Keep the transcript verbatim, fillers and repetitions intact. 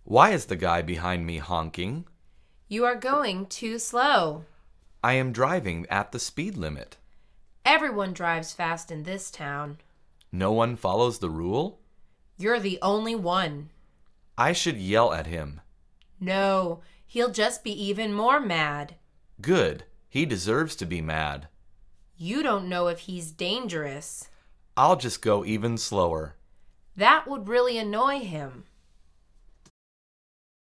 Why is the guy behind me honking? You are going too slow. I am driving at the speed limit. Everyone drives fast in this town. No one follows the rule? You're the only one. I should yell at him. No, he'll just be even more mad. Good. He deserves to be mad. You don't know if he's dangerous. I'll just go even slower. That would really annoy him.